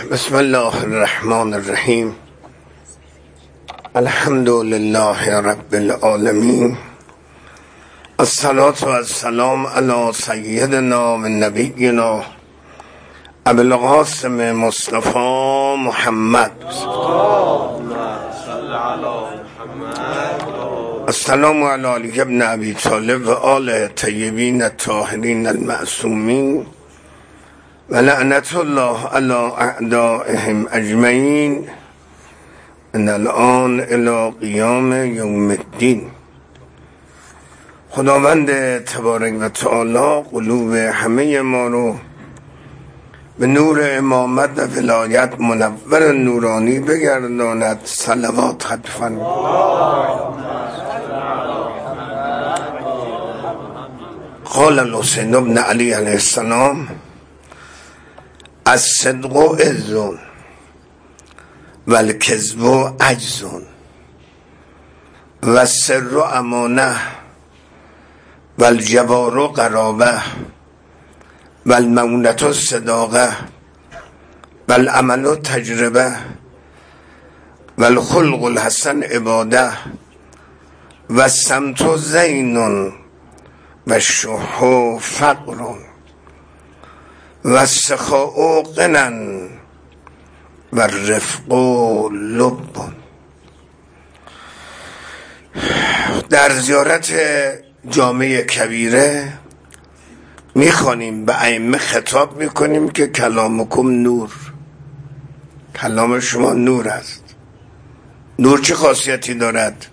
بسم الله الرحمن الرحیم. الحمد لله رب العالمین. الصلاة و السلام علی سیدنا و نبینا ابی القاسم مصطفی محمد. السلام علی علی ابن ابی طالب و آل طیبین الطاهرین المعصومین و لعنت الله علی اعدائهم اجمعین ان الان الی قیام یوم الدین. خداوند تبارک و تعالی قلوب همه ما رو به نور امامت و ولایت منور نورانی بگرداند. صلوات خط فرمایید. قال الحسین بن علی علیه السلام: الصدق عز و الکذب عجز و السر امانه و الجوار قرابه و المؤونة صداقه و العمل تجربه و الخلق الحسن عباده و الصمت زین و الشح فقر و السخاء غنى و الرفق لب. در زیارت جامع کبیره میخوانیم، به ائمه خطاب میکنیم که کلامکم نور، کلام شما نور است. نور چه خاصیتی دارد؟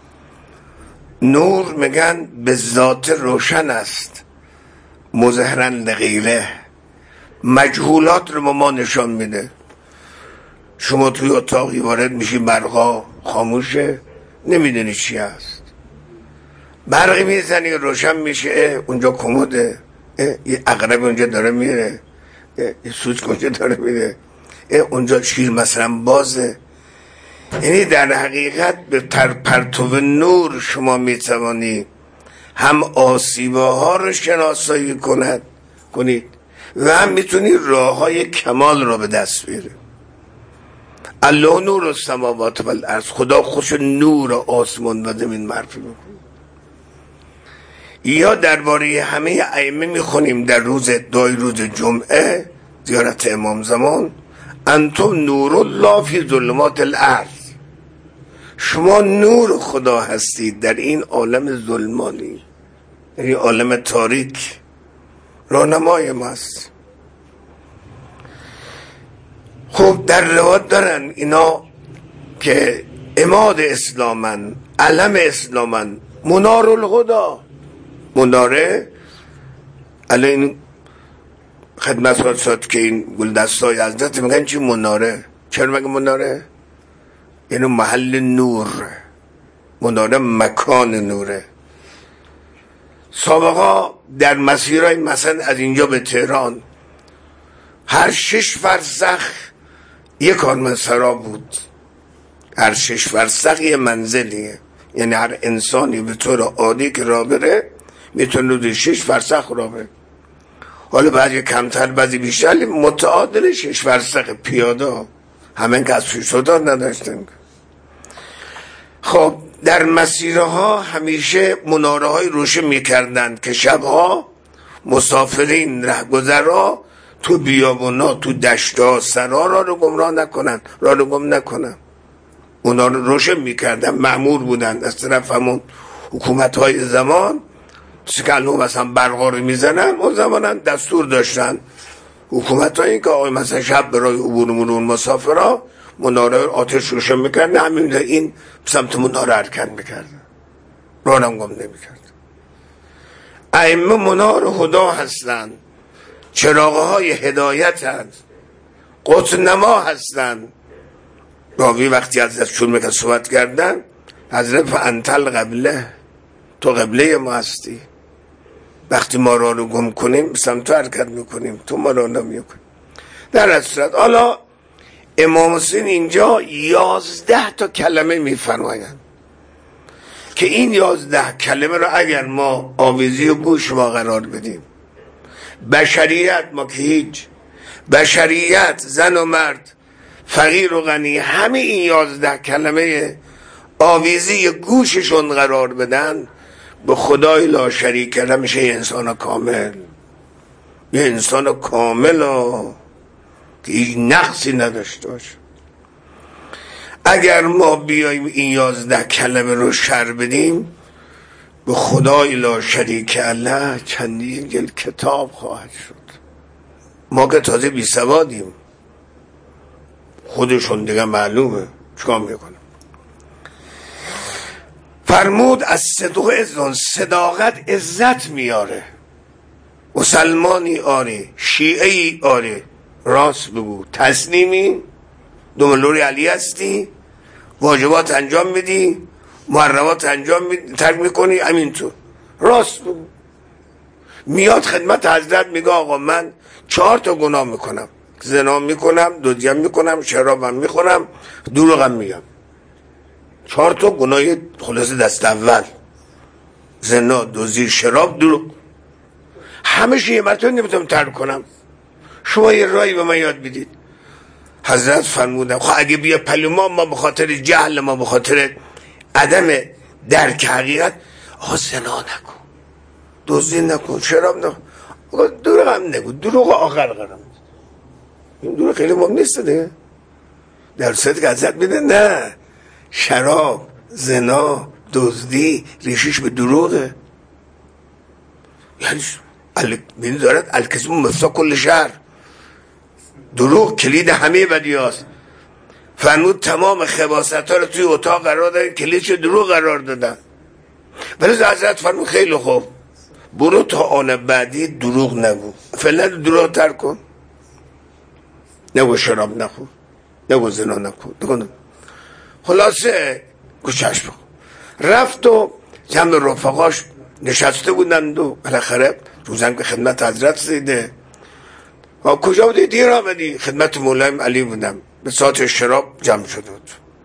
نور میگن به ذات روشن است، مظهرا لغیره، مجهولات رو به ما نشان میده. شما توی اتاقی وارد میشی، برقا خاموشه، نمیدونی چی هست. برقی میزنی روشن میشه، اونجا کموده، یه عقرب اونجا داره میره، یه سوسک اونجا داره میره، اونجا شیر مثلا بازه. یعنی در حقیقت به پرتو نور شما میتوانی هم آسیبه ها رو شناسایی کنید و هم میتونی راه های کمال رو به دست بیاری. الله نور السماوات و الارض، خدا خوش نور آسمان و زمین معرفی میکنه. یا درباره همه ائمه میخونیم در روز جمعه زیارت امام زمان: انتم نور الله فی ظلمات الارض، شما نور خدا هستید در این عالم ظلمانی، یعنی عالم تاریک، راهنمای ماست. خب در روایت دارن اینا که عماد اسلامن، علم اسلامن، منار الهدی. مناره الان خدمت شد که این گلدستای حضرت میگن چی مناره؟ چرا مگه مناره؟ یعنی محل نور، مناره مکان نوره. سابقا در مسیرهای مثلا از اینجا به تهران هر 6 فرسخ یک کارمنسرا بود، هر 6 فرسخ یه منزلیه. یعنی هر انسانی به طور عادی که راه بره میتونه روزی 6 فرسخ راه بره. حالا بعضی کمتر بعضی بیشتر، متعادل 6 فرسخ پیاده، همین که از پیشودا نداشتن. خب در مسیرها همیشه مناره های روشن میکردند که شبها مسافرین رهگذرها تو بیابونا، تو دشتا، سرا را رو گمراه نکنن، را رو گم نکنن. اونا رو روشن میکردن، مأمور بودن از طرف همون حکومت های زمان. سکلو مثلا برقا رو میزنن، اون زمان دستور داشتن حکومت هایی که آقای مثلا شب برای عبور مرور مسافرها مناره آتش روشن میکردن، همین این سمت مناره حرکت میکردن، رانم گم نمیکرد. ائمه منار خدا هستند، چراغ های هدایت هست، قطب نما هستند. راوی وقتی از شروع میکرد صحبت کردن، حضرت فانتل قبله، تو قبله ما هستی، وقتی ما را رو گم کنیم سمت حرکت میکنیم، تو ما را نمیکنیم. در اصلت حالا امام حسین اینجا 11 تا کلمه میفرمایند که این 11 کلمه رو اگر ما آویزی و گوش ما قرار بدیم، بشریت ما که هیچ، بشریت، زن و مرد، فقیر و غنی، همه این 11 کلمه آویزی گوششون قرار بدن، به خدای لا شریک له میشه یه انسان کامل. یه انسان کامل که هیچ نقصی نداشته باشه. اگر ما بیاییم این 11 کلمه رو شر بدیم، به خدای لا شریک له چندین جلد کتاب خواهد شد. ما که تازه بی سوادیم، خودشون دیگه معلومه چیکار میکنم. فرمود از صداقت عزت میاره. مسلمانی آره، شیعه‌ای آره، راست بگو، تسلیمی، دوملوری علی هستی، واجبات انجام میدی، محرمات انجام ترک میکنی، همینطور راست بگو. میاد خدمت حضرت میگه آقا من 4 تا گناه میکنم، زنا میکنم، دزدی میکنم، شرابم میخورم، دروغم میگم. 4 تا گناه خلاصه دست اول: زنا، دزدی، شراب، دروغ. همه یه مرتبه نمیتونم ترک کنم. شما یه راهی به من یاد بدید. حضرت فرمودن خب اگه بیا پلوما، ما به خاطر جهل، ما به خاطر عدم درک حقیقت، زنا نکن، دزدی نکن، شراب نکن، دروغ هم نگو، دروغ آخر قرم. این دروغ خیلی مهم نیست دیگه. در صورتی که حضرت میده نه، شراب، زنا، دزدی ریشش به دروغه. یعنی بینی دارد الکذب مفتاح کل شر، دروغ کلید همه بدی هاست. فرمود تمام خباثت ها رو توی اتاق قرار دادن، کلیدش دروغ قرار دادن. ولی حضرت فرمود خیلی خوب، برو تا آن بعدی دروغ نگو، فعلا دروغ ترک کن، نگو شراب نخور، نگو زنا نکن. خلاصه گوشش بخور. رفت و جمع رفقاش نشسته بودند و بالاخره روزم که خدمت حضرت رسیده. کجا بودی؟ دیر آمدی. خدمت مولایم علی بودم. به ساعت شراب جمع شده بود.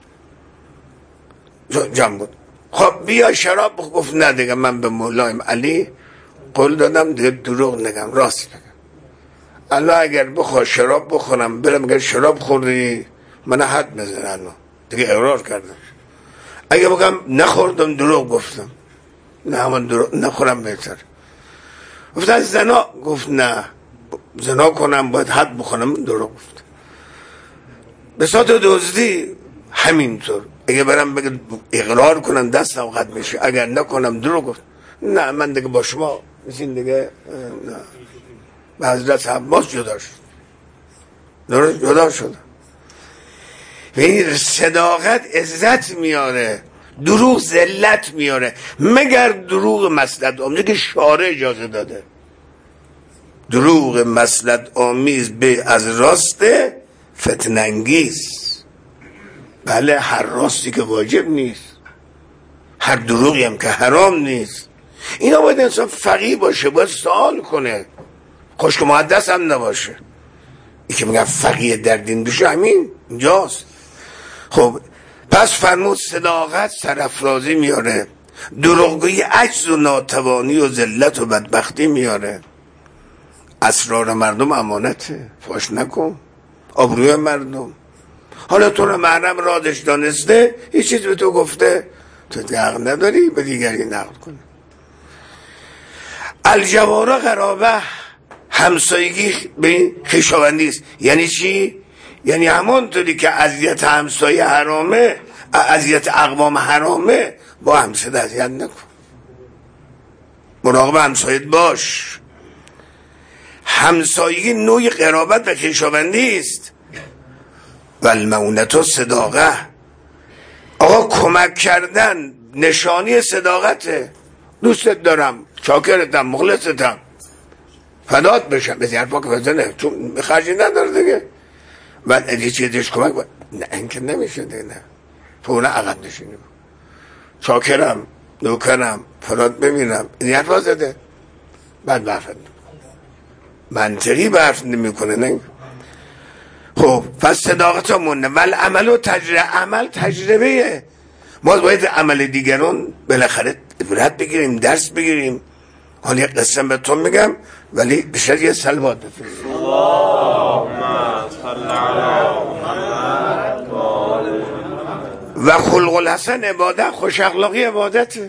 جمع بود. خب بیا شراب بخور. گفت نه دیگه، من به مولایم علی قول دادم دیگه دروغ نگم، راست بگم. الله اگر بخواه شراب بخورم برم اگر شراب خوردی من حد میزنه. دیگه اقرار کردم. اگه بگم نخوردم دروغ گفتم، نه من دروغ نخورم بهتر. گفتن زنا، گفت نه زنا کنم باید حد بخونم، دروغ گفت. به صورت دزدی همینطور، اگه برم بگه اقرار کنم دستم قد میشه، اگر نکنم دروغ گفت. نه من دیگه با شما میشین دیگه، نه. به حضرت عباس جدا شد، درست جدا شد. این صداقت عزت میاره، دروغ ذلت میاره، مگر دروغ مصلحت آمیز که شارع اجازه داده. دروغ مصلحت آمیز به از راست فتنه انگیز. بله هر راستی که واجب نیست، هر دروغی هم که حرام نیست. اینا باید انسان فقیه باشه، باید سوال کنه، خشک محدث هم نباشه. این که میگن فقیه در دین بشه همین اینجاست. خب پس فرمود صداقت سرافرازی میاره، دروغگویی عجز و ناتوانی و ذلت و بدبختی میاره. اسرار مردم امانته، فاش نکن، آبروی مردم. حالا تو رو محرم رادش دانسته، هیچ چیز به تو گفته، تو حق نداری به دیگری نقل کنی. الجواره قرابه، همسایگی به خویشاوندی است. یعنی چی؟ یعنی همانطوری که اذیت همسایه حرامه، اذیت اقوام حرامه، با همسایه اذیت نکن، مراقب همسایت باش. همسایگی نوعی قرابت و خویشاوندی است. و المعونت صداقه، آقا کمک کردن نشانی صداقته. دوستت دارم، شاکرتم، مخلصتم، فدات بشم، به حرفا که بزنه چون خرجی نداره دیگه. بعد اگه چیزش کمک نه اینکه نمیشه دیگه، نه فولا عقب نشینیم، شاکرم، نوکرم، فراد ببینم، این حرفا زده. بعد برفت منطقی برف نمی کنه. نه خب پس صداقت ها مونده. ولی عمل و عمل تجربه. ما باید عمل دیگران بالاخره عبرت بگیریم، درس بگیریم. حالا یک قسم به تو میگم ولی بشر یه سلوات بفرستیم. و خلق الحسن عبادت، خوش اخلاقی عبادته.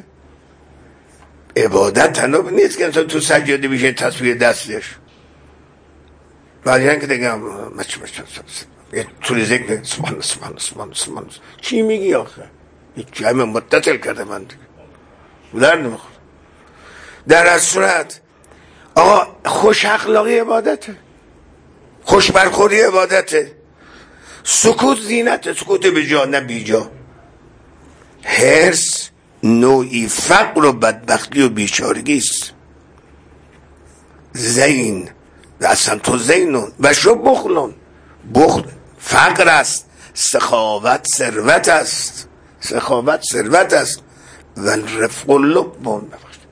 عبادت تنها نیست که انسان تو سجاده بیشه تسبیح دستش بعد یعنی که دیگه یه طول ذکر سبحان چی میگی آخه؟ جمع متصل کرده من دیگه در نمیخور. در از صورت آقا خوش اخلاقی عبادته، خوش برخوری عبادته، سکوت زینته، سکوت به جا نه بی جا. حرص نوعی فقر و بدبختی و بیچارگی است. زین اصلا تو زینون و شو بخلون، بخل فقر است، سخاوت ثروت است، سخاوت ثروت است. و رفق لبون،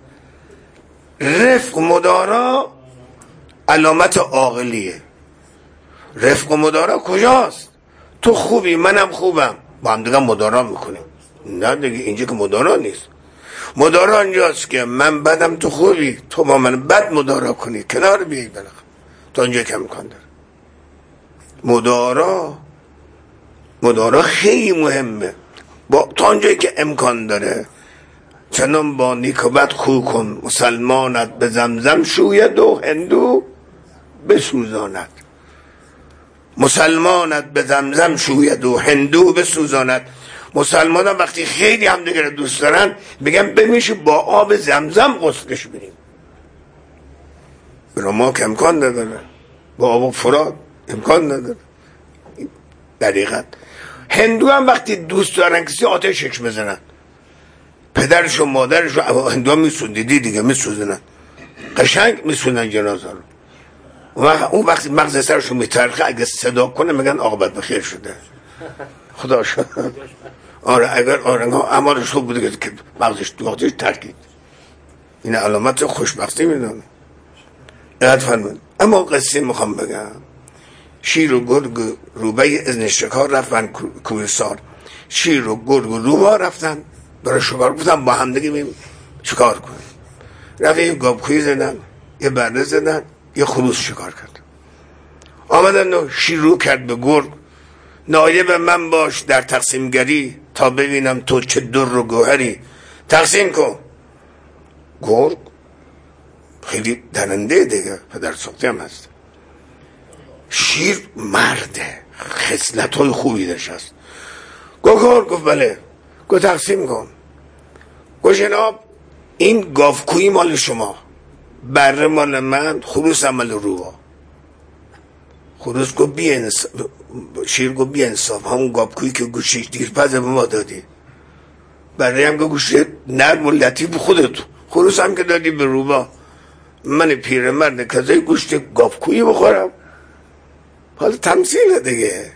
رفق مدارا علامت عاقلیه. رفق مدارا کجاست؟ تو خوبی منم خوبم با هم دیگه مدارا میکنیم. نه دیگه اینجا که مدارا نیست. مدارا اینجاست که من بدم تو خوبی، تو با من بد مدارا کنی، کنار بیایی بلخ. تا اینجا که امکان داره. مدارا خیلی مهمه. تا اینجایی که امکان داره چنان با نیک و بد خو کن، مسلمانت به زمزم شوید و هندو بسوزاند. مسلمانت به زمزم شوید و هندو بسوزاند. مسلمان ها وقتی خیلی هم دیگر دوست دارن میگن بمیشه با آب زمزم غسلش بریم. برای ما که امکان نداره، با آب فرات امکان نداره. دقیقت هندو هم وقتی دوست دارن کسی آتشش بزنن، پدرش و مادرش رو هندو هم میسوندیدی دیگه، میسوزنن قشنگ میسوندن جنازه رو. اون وقتی مغز سرش رو میترخه اگه صدا کنه میگن عاقبت بخیر شده، خدا شد. آره اگر آرنگا اعمالش خوب بوده که مغزش دواتش ترکید، این علامت خوشبختی میدونه. یاد فرمون. اما قصه میخوام بگم، شیر و گرگ روبه از نشکار رفتن کوهسار. شیر و گرگ و روبه رفتن برای شکار، گفتن با هم دیگه بیم شکار کنیم. رفتن یه گابکویی زدن، یه بره زدن، یه خروس شکار کرد. آمدن و شیر رو کرد به گرگ، نایب من باش در تقسیم گری، تا ببینم تو چه در و گوهری. تقسیم کن. گرگ خیلی دننده دیگه، پدر سوختی هم هست. شیر مرده، خصلت های خوبی داشت هست. گفت بله. گفت تقسیم کن. گفت جناب این گاوکویی مال شما، بره مال من، خروس عمل روبا. خروس گفت بی انصاف. شیر گفت بی انصاف، همون گاوکویی که گوشش دیرپز به ما دادی، بره هم که گوشش نرم و لطیف خودت، خروس هم که دادی به روبا. من پیرمرد کذای گوشت گاوکویی بخورم؟ حالا تمثیل دیگه.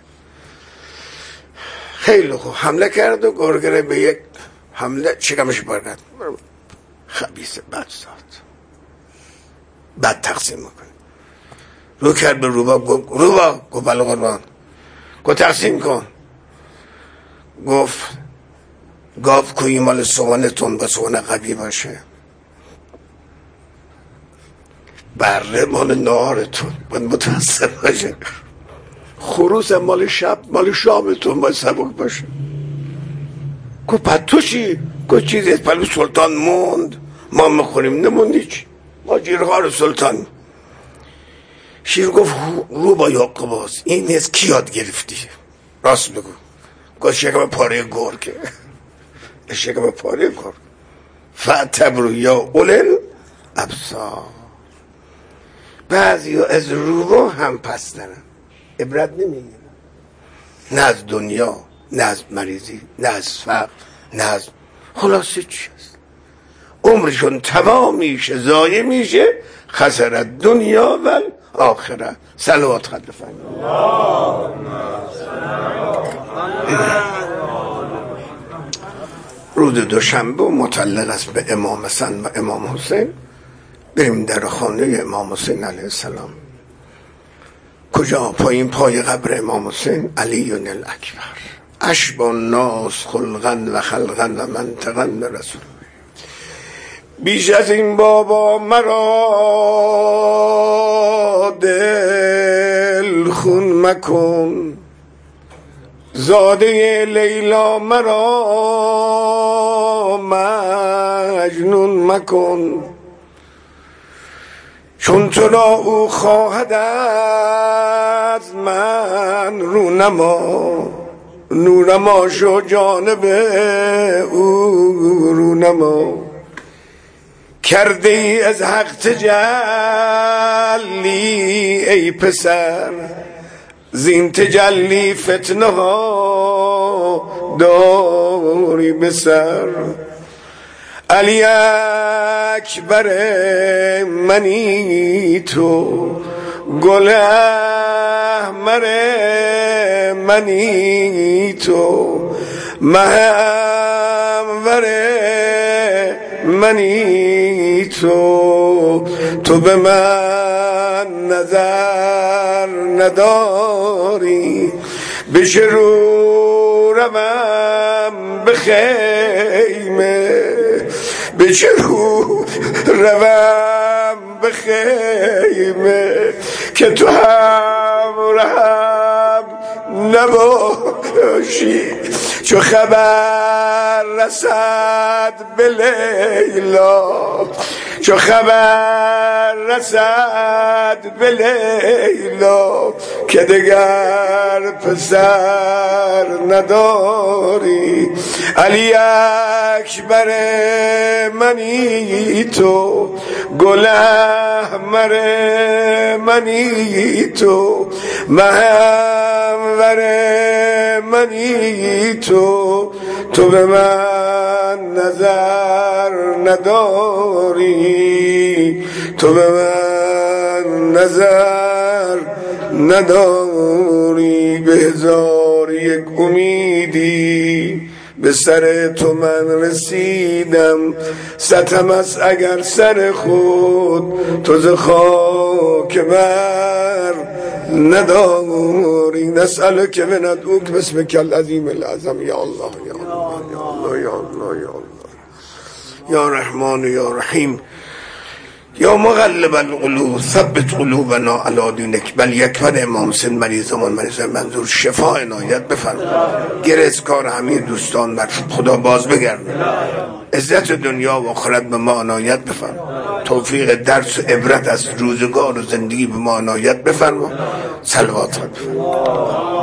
خیلی خوب حمله کرد و گرگره به یک حمله شکمش بار کرد. خبیث بد ساد، بد تقسیم میکنه. رو کرد به روبا، گفت بله قربان. گفت تقسیم کن. گفت گاوکویی مال سوانتون با سوان قوی باشه، بره مال نهارتون باید متوسط باشه، خروس مال شب مال شامتون باید سبک باشه. گفت پس تو چی؟ گفت چیزی از پلو سلطان موند ما میخوریم، نموندی چی؟ ما جیرهار سلطان. شیر گفت رو با یاقباز این نیست کی یاد گرفتی؟ راست بگو. گفت شکم پاره گرگه. شکم پاره گرگ. فعتبرو یا اولل ابصار. بعضی از روبا هم پس دارن، عبرت نمیگیرن، نه از دنیا، نه از مریضی، نه از فقر، نه از خلاصه چی هست. عمرشون تمام میشه، ضایع میشه. خسرت دنیا و آخرت. صلوات خلفن. روز دوشنبه متعلق است به امام حسن و امام حسین. بریم در خانه امام حسین علیه السلام. کجا؟ پای قبر امام حسین علی الاکبر، اشبه الناس خلقا و خلقا و منطقا به رسول. بیش از این بابا مرا دل خون مکن، زاده لیلا مرا مجنون مکن، چون تو را او خواهد از من رونما شو جانب او رونما. کرده ای از حق تجلی ای پسر، زین تجلی فتنه ها داری به سر. علی اکبر منی تو، گل احمر منی تو، مهانور منی تو. تو به من نظر نداری، به چه رو روم به خیمه، به چه رو روم به خیمه، که تو همراهم نباشی. چو خبر رسد به لیلا، چو خبر رسد به لیلا، که دگر پسر نداری. علی اکبر منی تو، گل احمر منی تو، مهانور منی تو. تو به من نظر نداری، تو به من نظر نداری. به هزار یک امیدی به سر تو من رسیدم، ستم است اگر سر خود تو ز خاک بر نداری. نسألک و ندعوک باسمک العظیم العظم. یا الله یا الله یا الله یا الله یا الله یا رحمان یا رحیم یا مقلب القلوب ثبت قلوبنا علی دینک. بل یکفر امام حسین مریضمون منظور شفا عنایت بفرما. گره‌کار همه دوستان بر خدا باز بگردن، عزت دنیا و آخرت به ما عنایت بفرما. توفیق درس و عبرت از روزگار و زندگی به ما عنایت بفرما. صلوات بفرما.